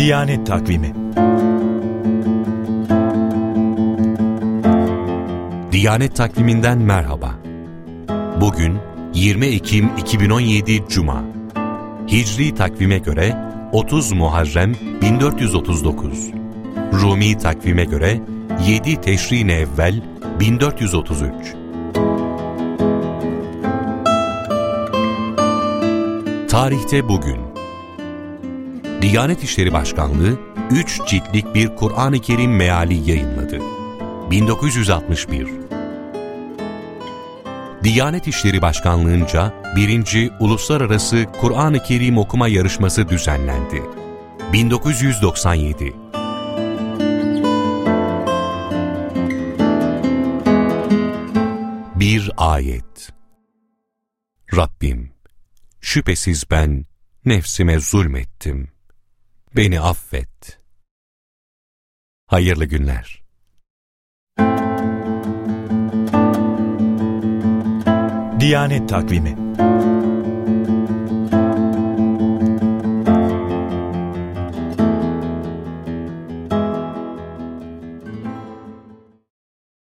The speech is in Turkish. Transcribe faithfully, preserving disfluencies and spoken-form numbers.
Diyanet Takvimi. Diyanet Takvimi'nden merhaba. Bugün yirmi Ekim iki bin on yedi Cuma. Hicri takvime göre otuz Muharrem bin dört yüz otuz dokuz. Rumi takvime göre yedi Teşrin-i Evvel bin dört yüz otuz üç. Tarihte bugün Diyanet İşleri Başkanlığı üç ciltlik bir Kur'an-ı Kerim meali yayınladı. bin dokuz yüz altmış bir. Diyanet İşleri Başkanlığı'nca birinci Uluslararası Kur'an-ı Kerim Okuma Yarışması düzenlendi. bin dokuz yüz doksan yedi. Bir ayet. Rabbim, şüphesiz ben nefsime zulmettim. Beni affet. Hayırlı günler. Diyanet Takvimi.